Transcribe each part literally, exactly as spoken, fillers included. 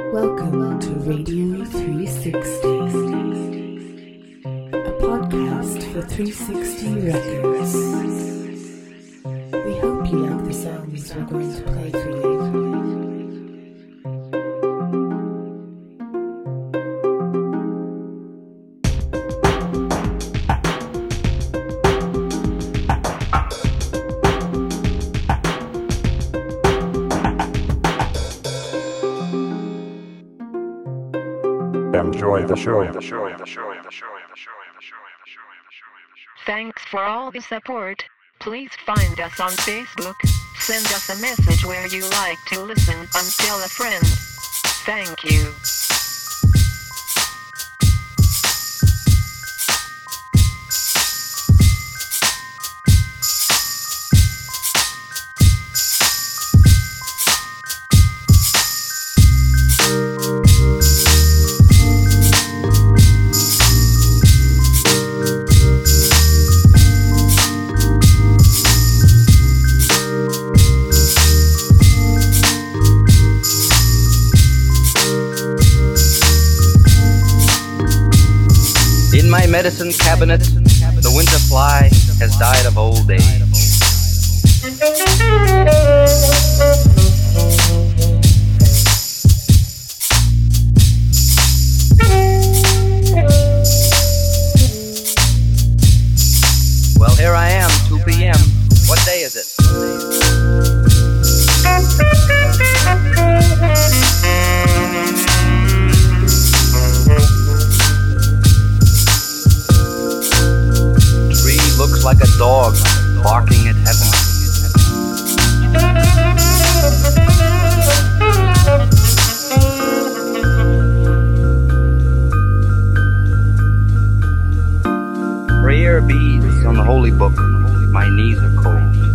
Welcome to Radio three sixty, a podcast for three sixty Records. We hope you like the songs we're going to play for you. Enjoy the show. The show. The show. The show. The show. Thanks for all the support. Please find us on Facebook. Send us a message where you like to listen and tell a friend. Thank you. My medicine cabinet, the winter fly has died of old age. Well, here I am, two p.m. What day is it? Looks like a dog barking at heaven. Prayer beads on the holy book. My knees are cold.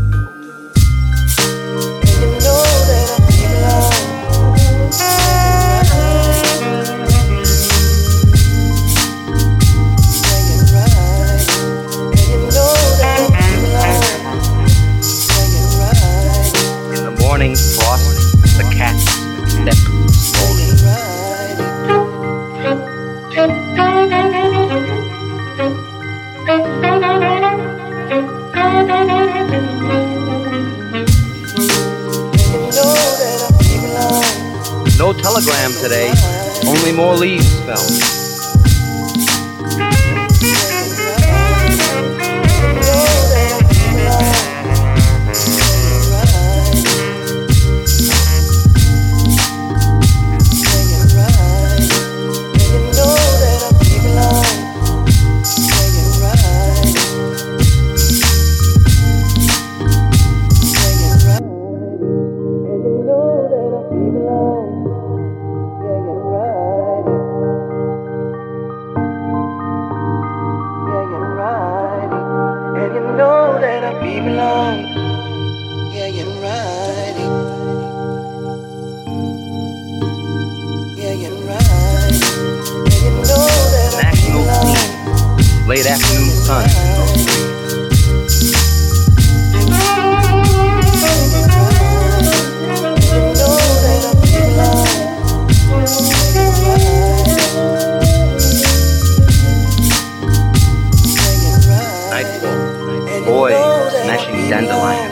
Morning frost, the cats step slowly. No telegram today, only more leaves fell. Late afternoon sun. Nightfall. Boy smashing dandelion.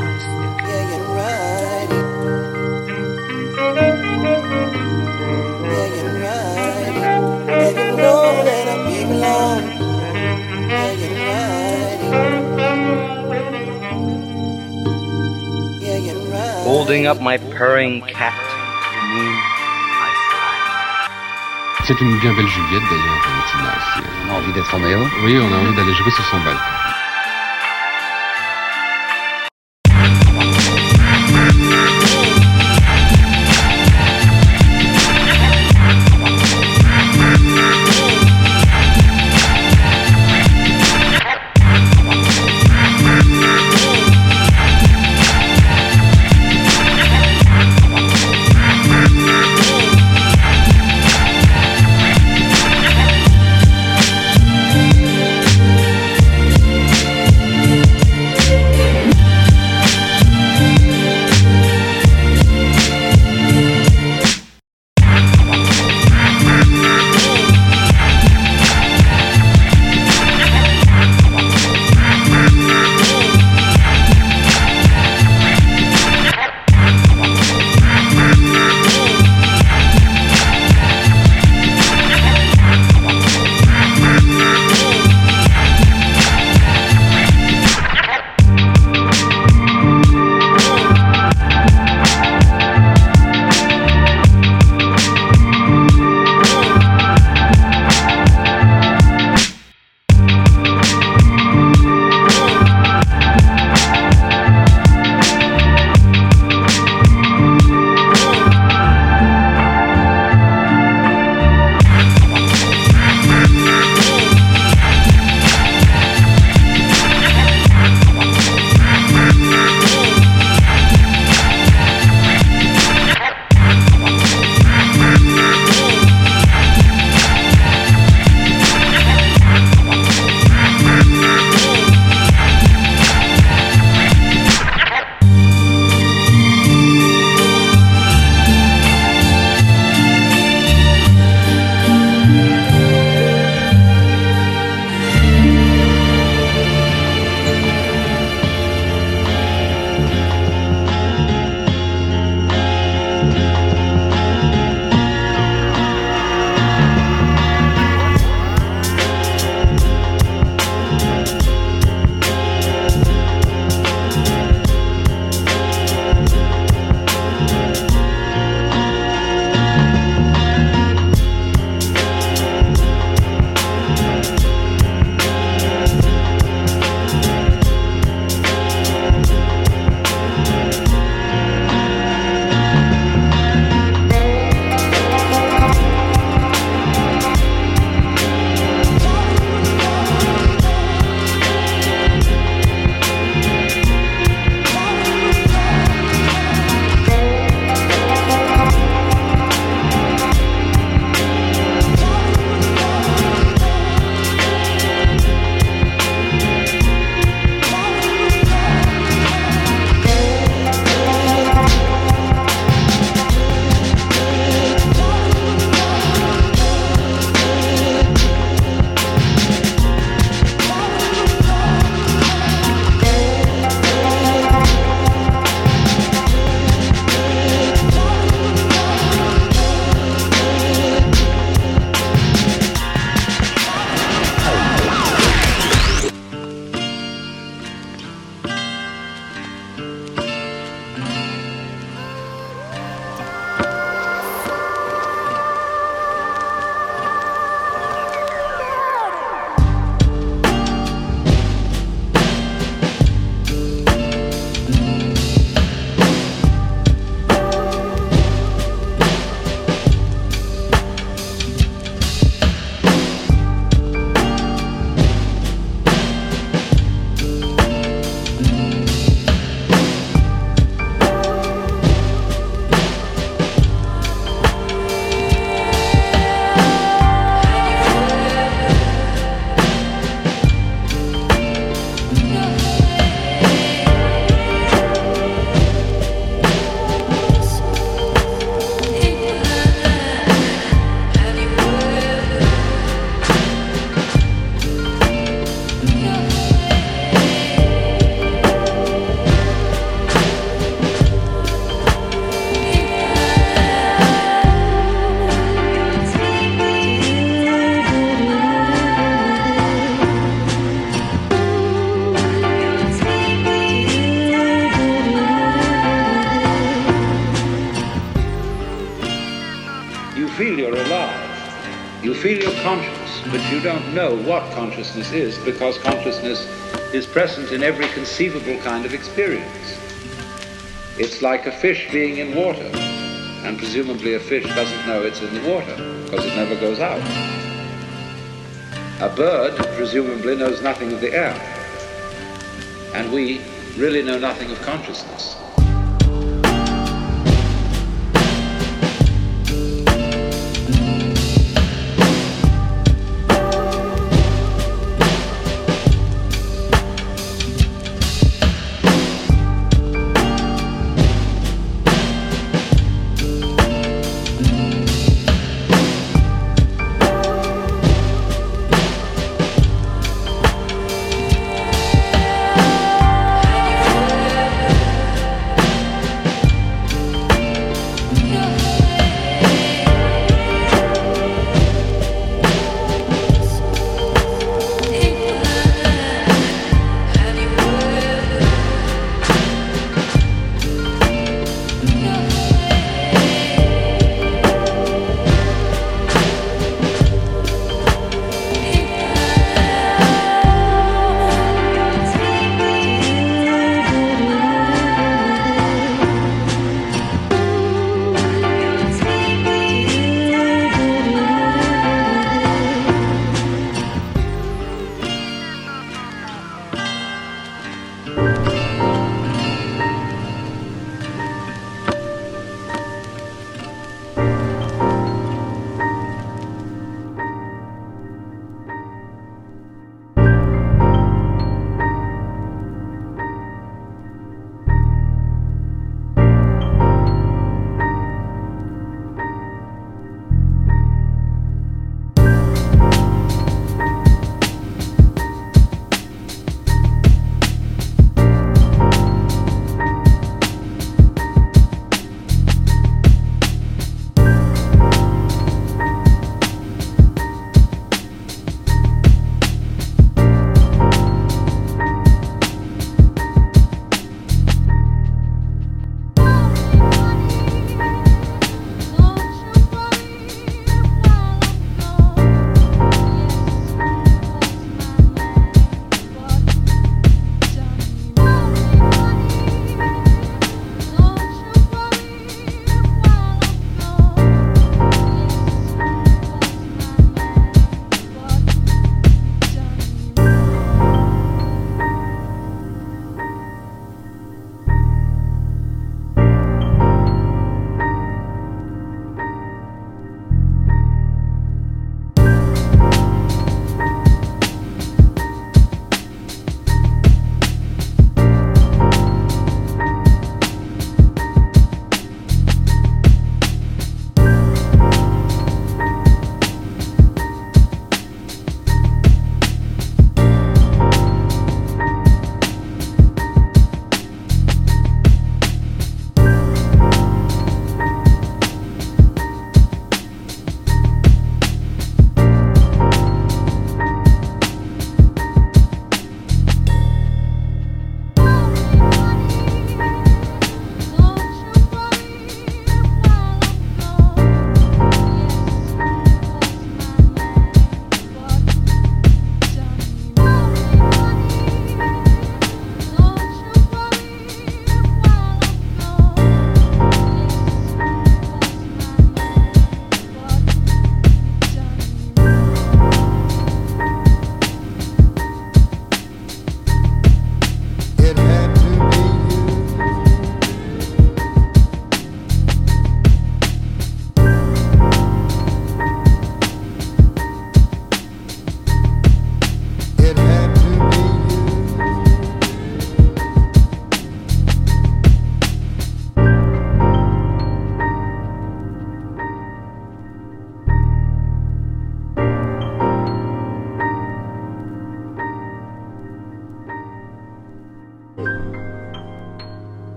Holding up my purring cat to the moon, I fly. C'est une bien belle Juliette d'ailleurs, Valentina. On a envie d'être en aéro. Oui, on a envie d'aller jouer sur son balcon. You feel you're alive. You feel you're conscious, but you don't know what consciousness is because consciousness is present in every conceivable kind of experience. It's like a fish being in water, and presumably a fish doesn't know it's in the water because it never goes out. A bird presumably knows nothing of the air, and we really know nothing of consciousness.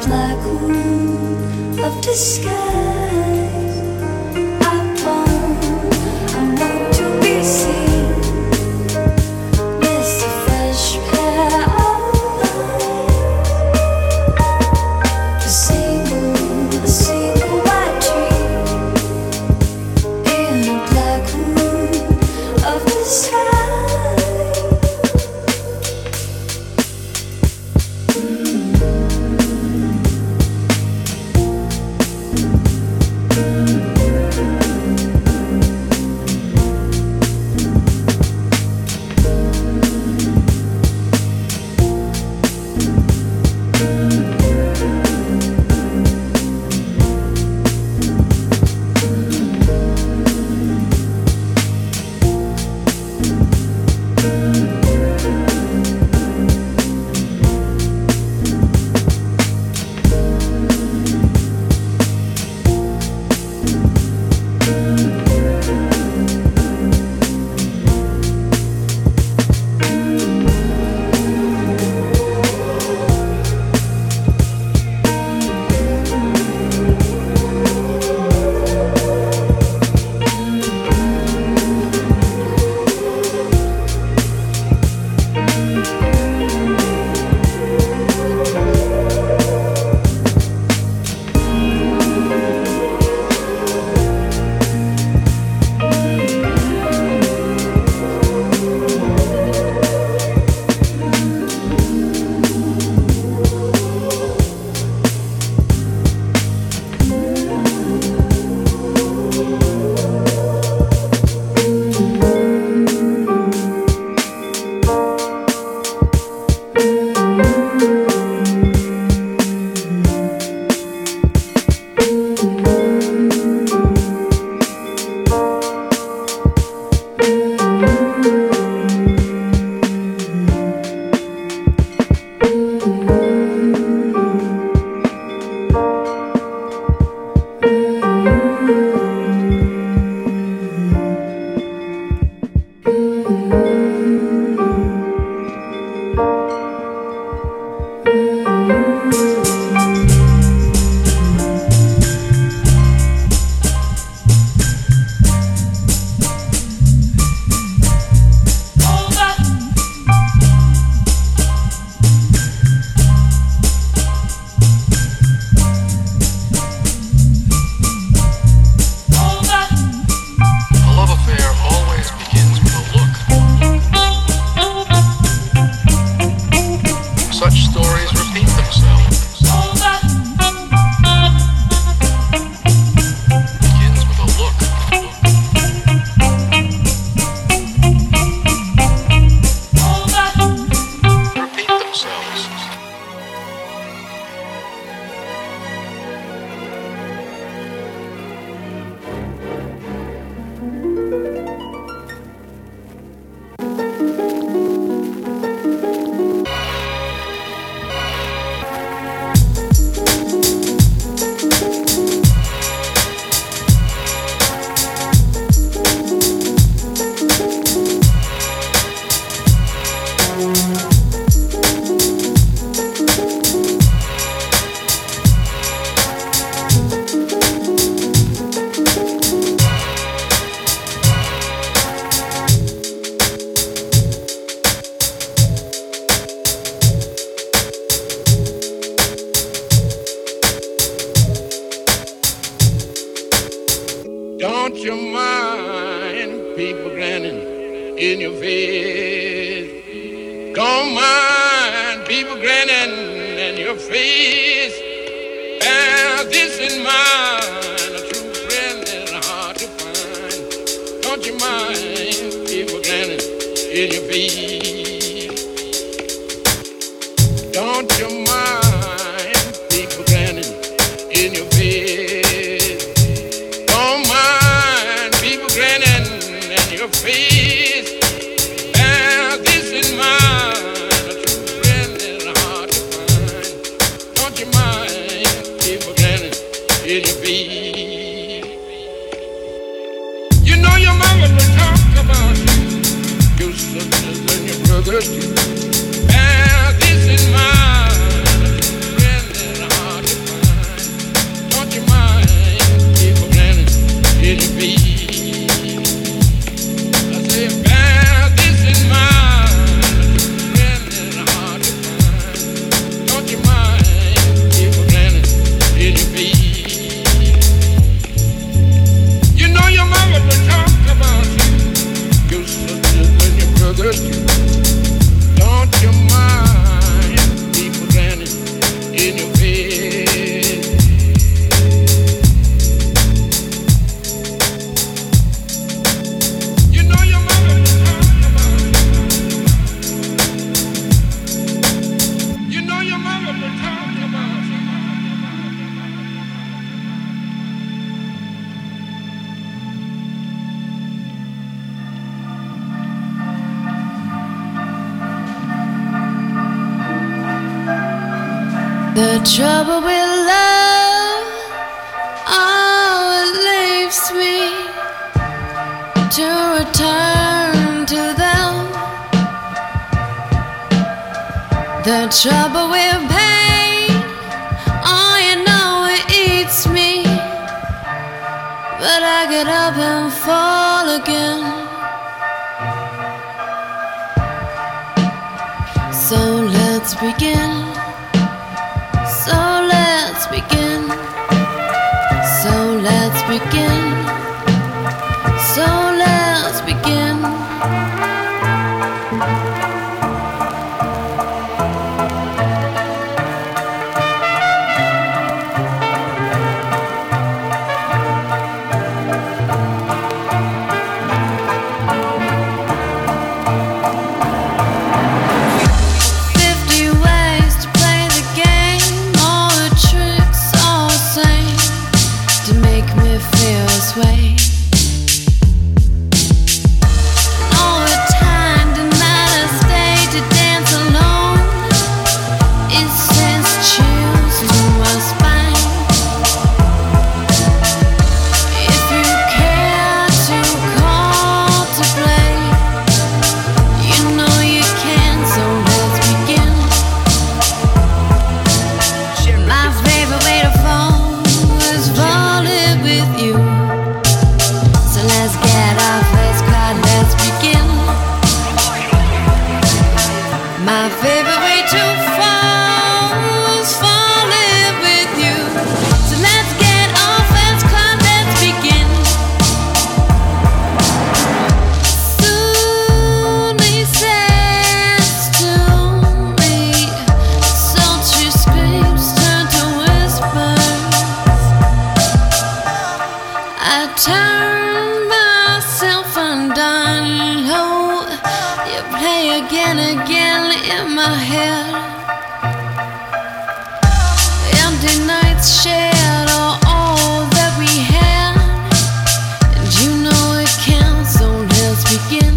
Don't you mind people grinning in your face? Don't mind people grinning in your face. Bear this in mind, a true friend is hard to find. Don't you mind people grinning in your face? Don't you mind people grinning in your face? Don't mind people grinning in your face. Bear this in mind, a true friend is hard to find. Don't you mind people grinning in your face? You know your mama will talk about you, your sisters and your brothers too. Bear this in mind. The trouble with love, oh, it leaves me to return to them. The trouble with pain, oh, you know it eats me, but I get up and fall again. So let's begin. So let's begin. So let's begin. So let's begin. Way. All the time, the night I stay to dance alone, it sends chills to my spine. If you care to call to play, you know you can, so let's begin. My favorite way to fall is falling with you. Let's get off, let's cry, let's begin. My favorite way to fall is falling with you. So let's get off, let's cry, let's begin. Soon he says to me, sultry screams turn to whispers. I turn myself undone. Oh, you play again, again in my head. Empty nights shared are all that we had, and you know it counts, so let's begin.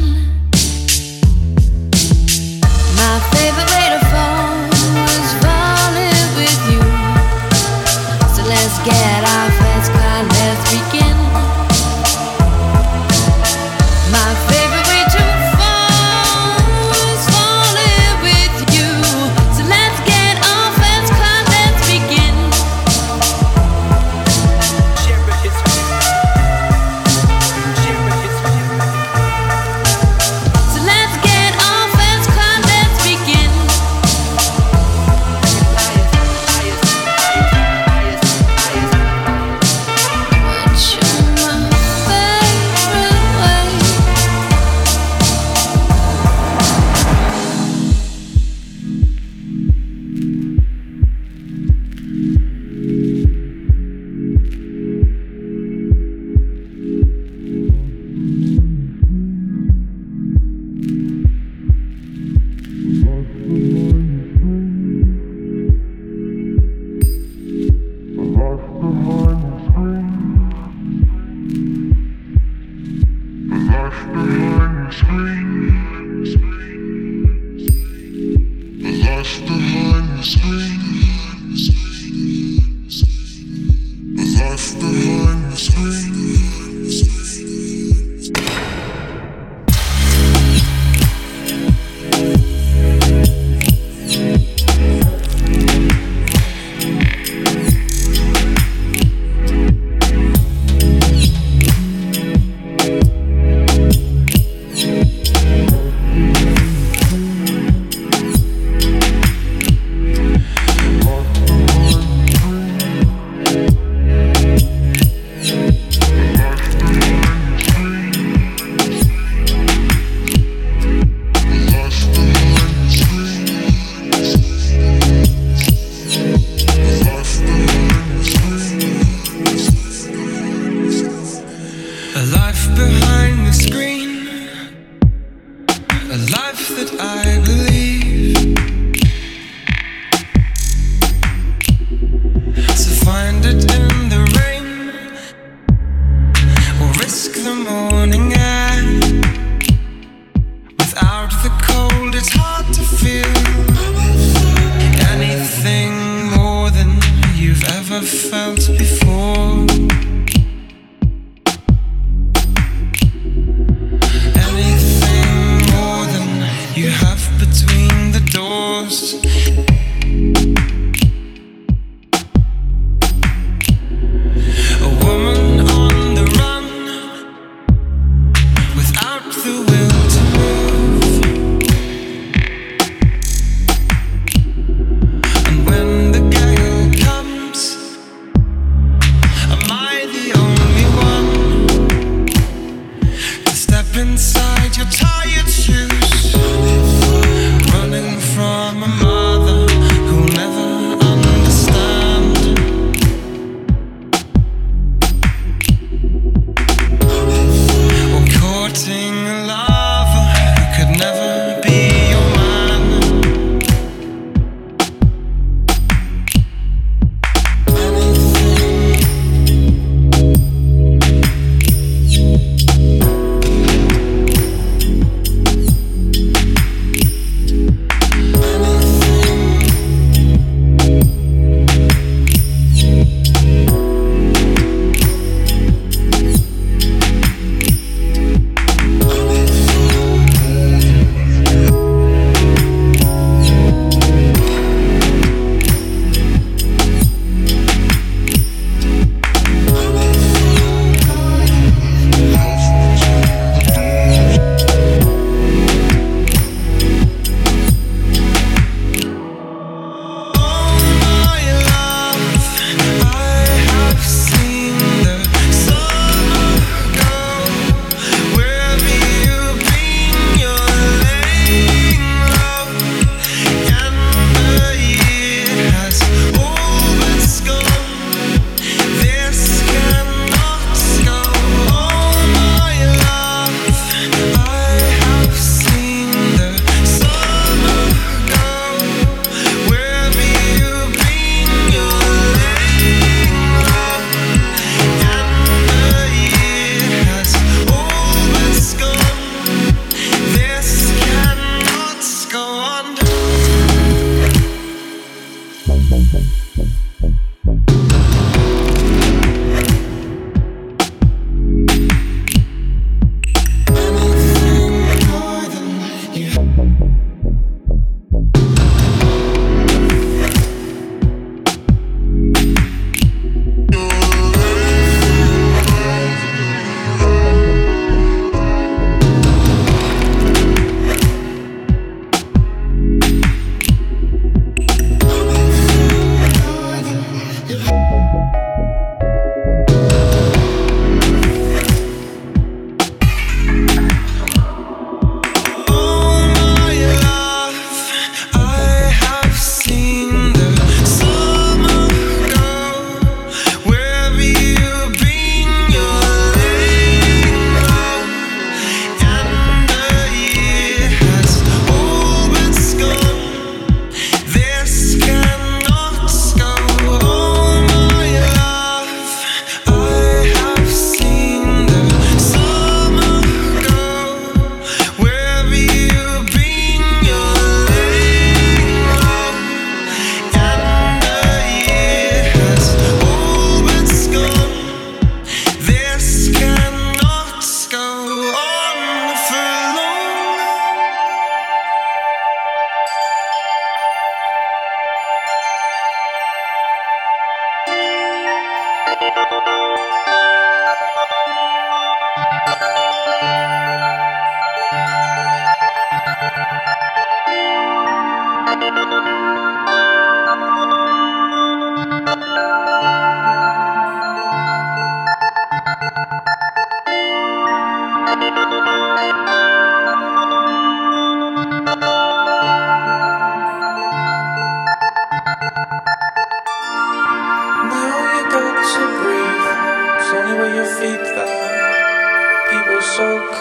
My favorite way to fall is falling with you. So let's get off, let's cry, let's begin. My favorite way to fall is falling with you. So let's get off, let's cry, let's begin. So let's get off, let's cry, let's begin. But you're my favorite way.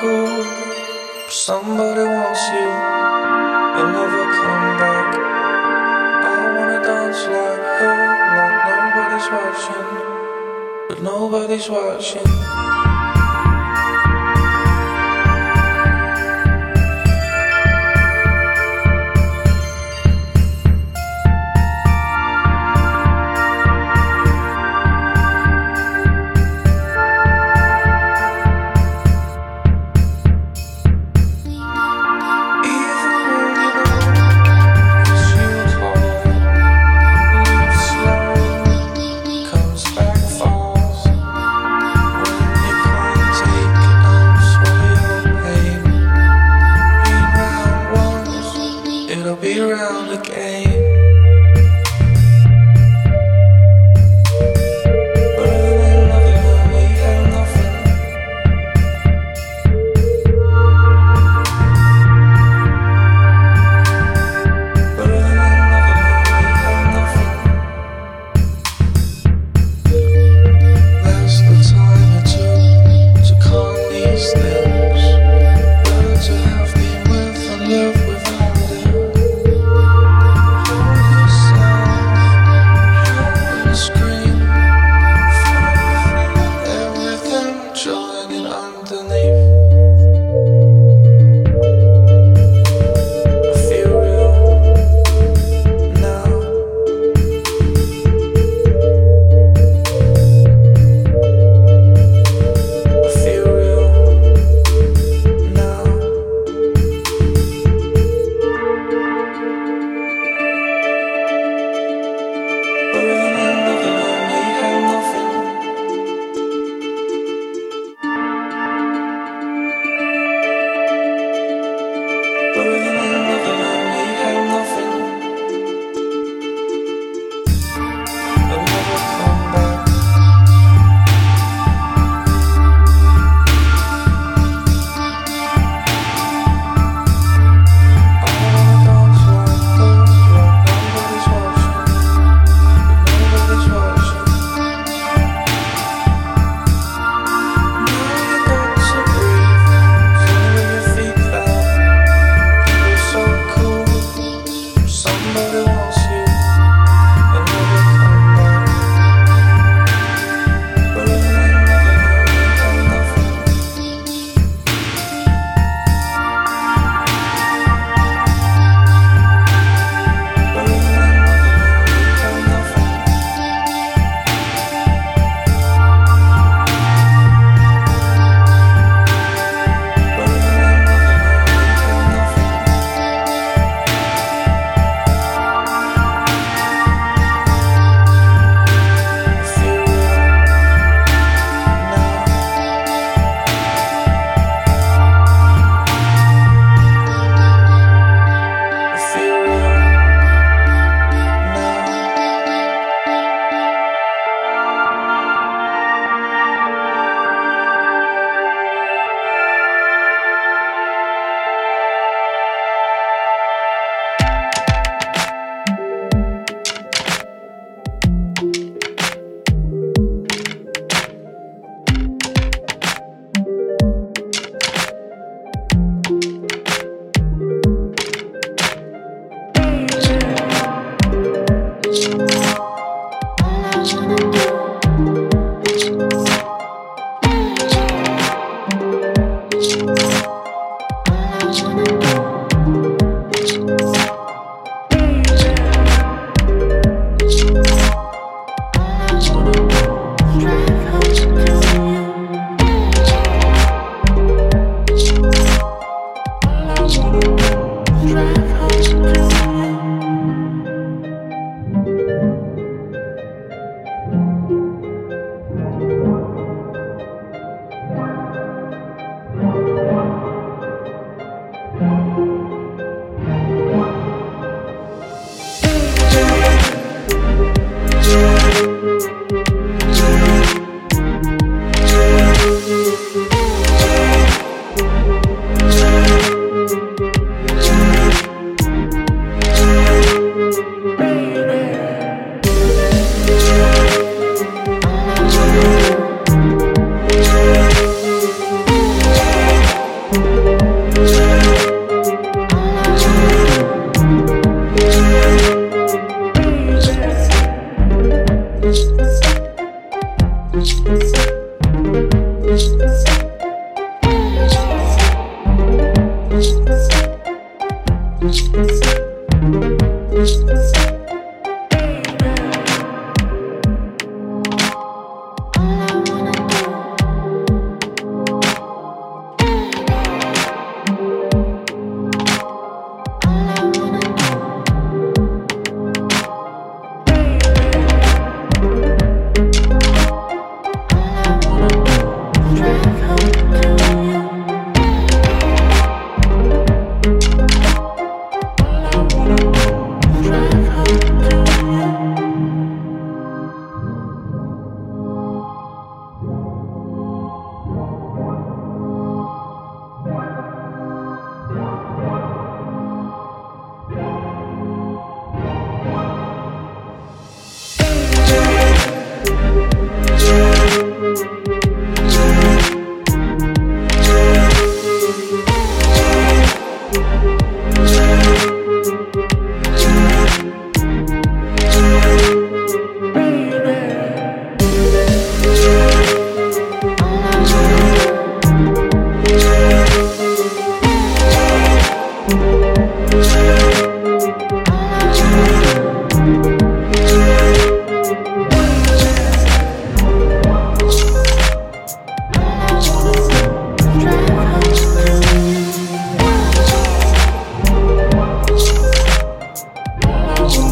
cool. Somebody wants you, you'll never come back. I wanna dance like her, like nobody's watching, but nobody's watching. Comes back fast when you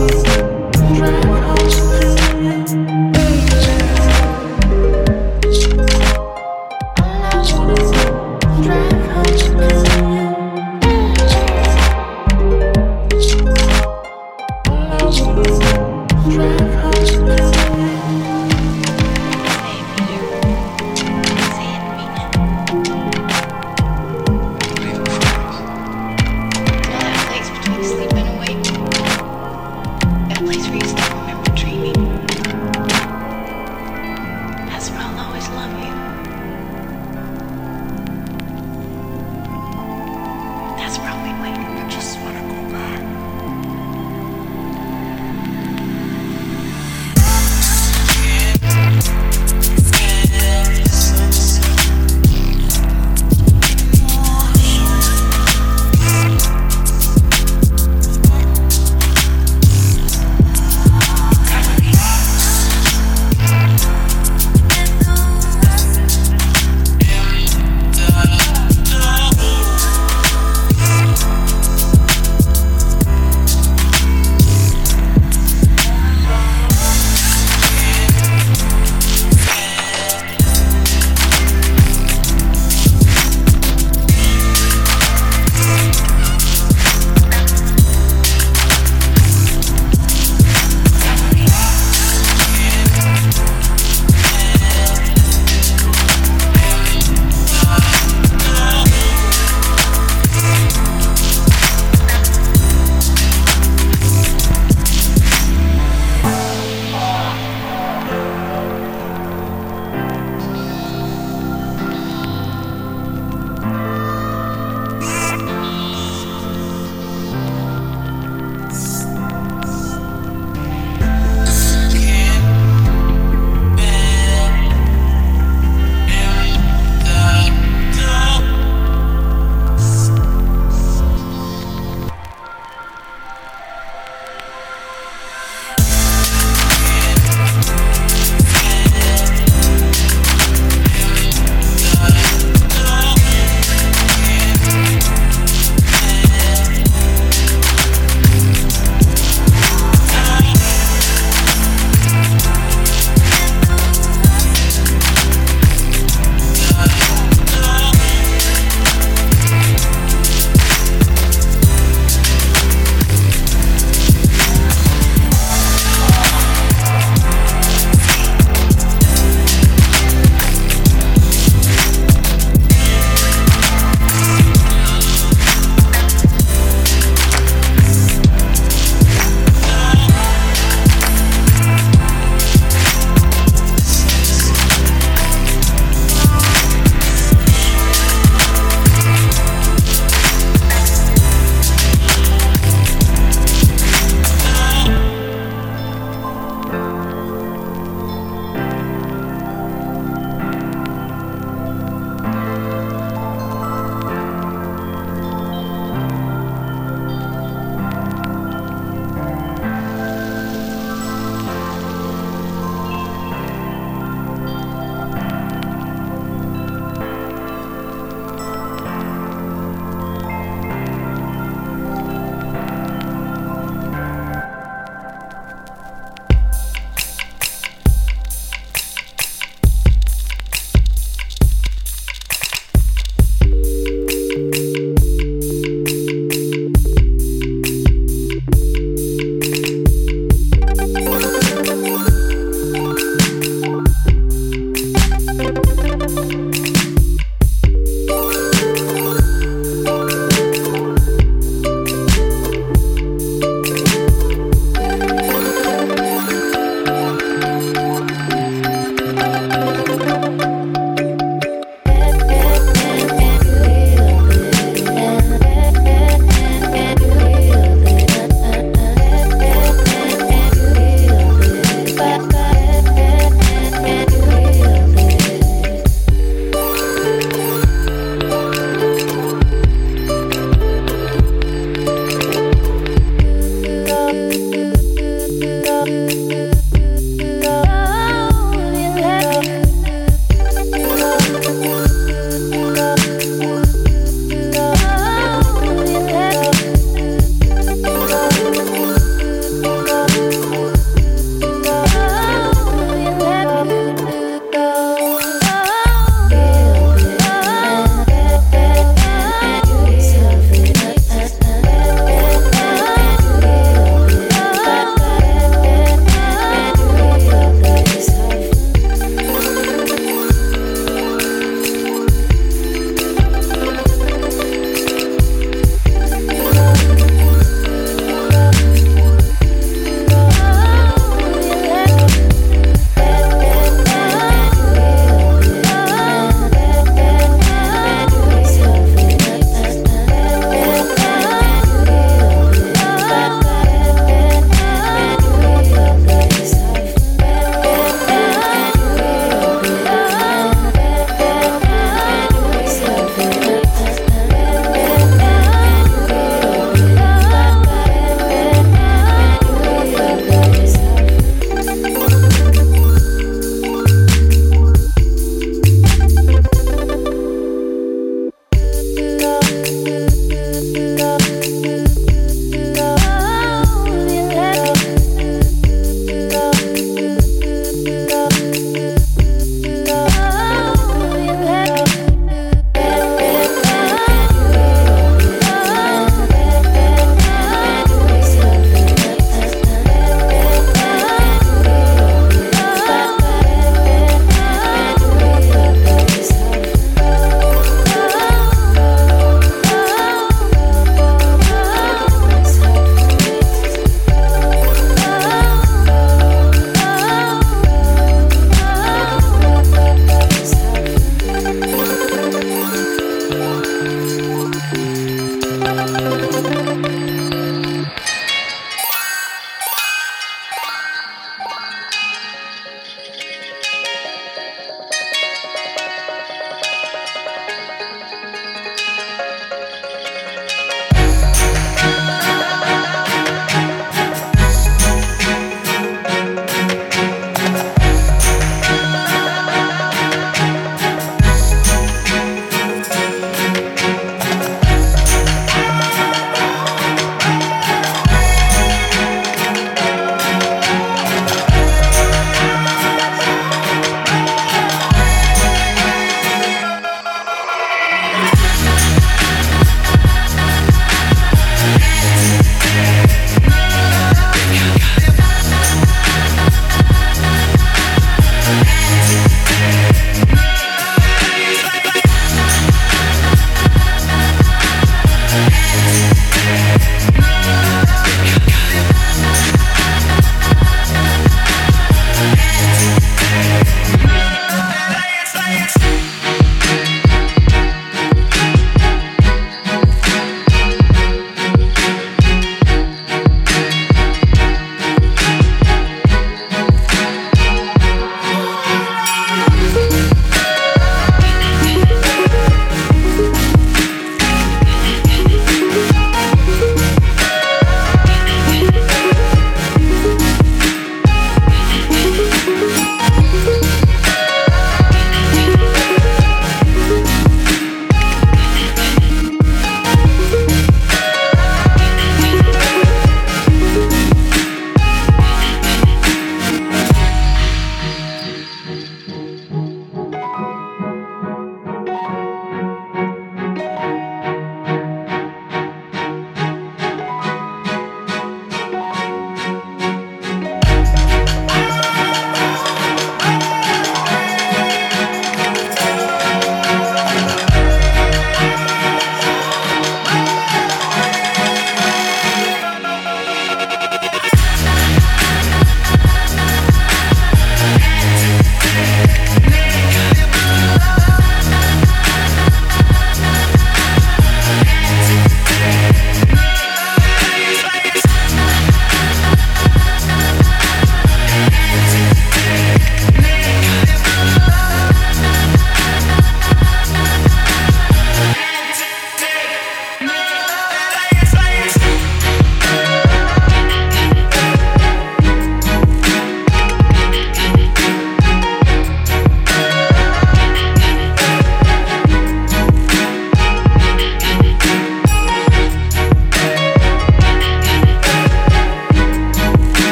Thank you.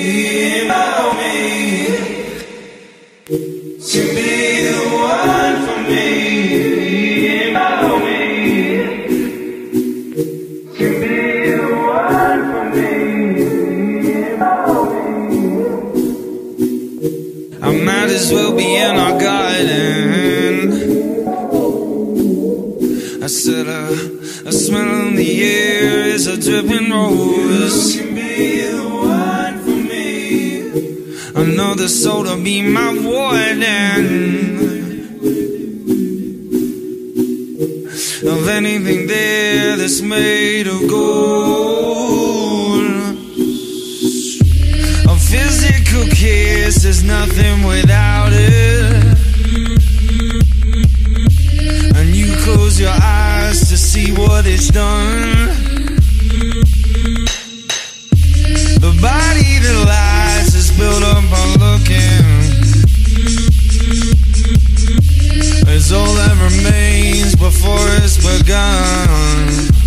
about me. To be the one for me, about me. To be the one for me, about me. I might as well be in our garden. I said a, a smell in the air is a dripping rose. You can be the one for me. Another soul to be my warden. Of anything there that's made of gold. A physical kiss is nothing without it. And you close your eyes to see what it's done. The body that lies is built up on looking. It's all that remains before it's begun.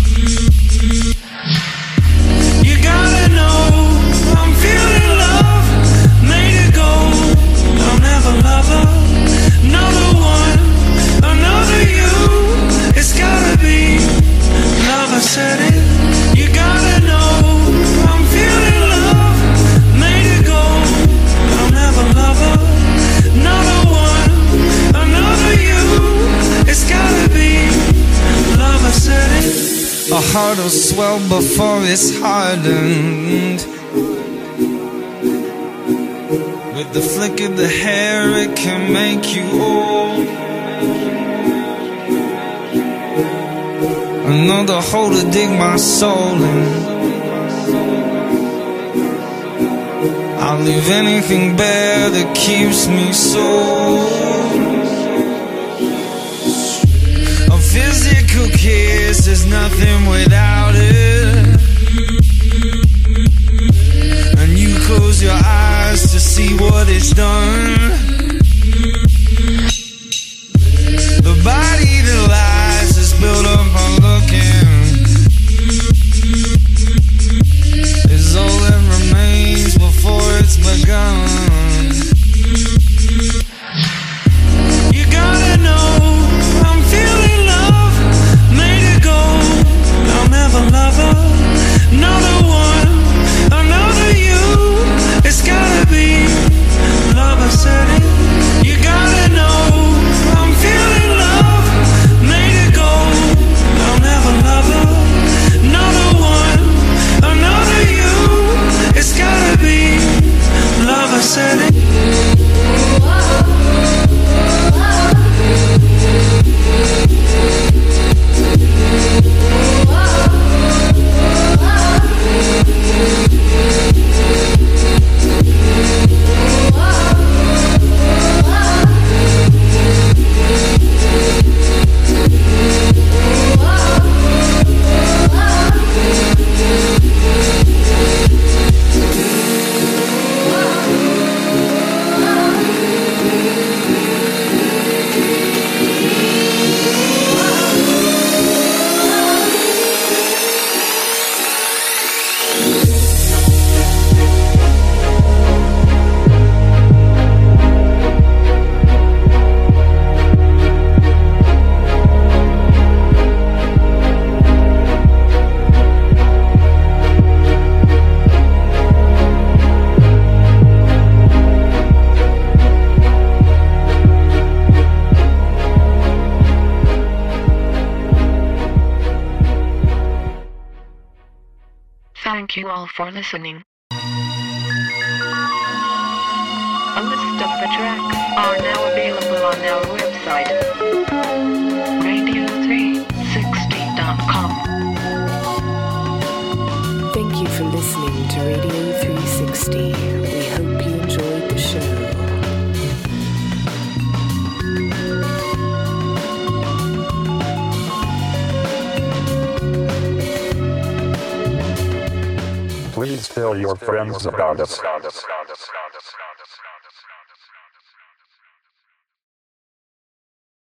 You gotta know I'm feeling love, made it go. I'll never love her, another one, another you. It's gotta be love, I said it. You gotta know I'm feeling love, made it go. I'll never love her, another one, another you. It's gotta be love, I said it. A heart will swell before it's hardened. With the flick of the hair, it can make you old. Another hole to dig my soul in. I'll leave anything bare that keeps me sold. A physical kiss is nothing without it. And you close your eyes to see what it's done. The body that lies is built up on looking. Is all that remains before it's begun. You gotta know I'm feeling love, made it go. I'll never love her, another one, another you. It's gotta be love, I said it. You gotta know I'm feeling love, made it go. I'll never love her, another one, another you. It's gotta be love, I said it. Thank you all for listening. A list of the tracks are now available on our website, radio three sixty dot com. Thank you for listening to Radio three sixty. We hope you enjoyed the show. Please tell your friends about us.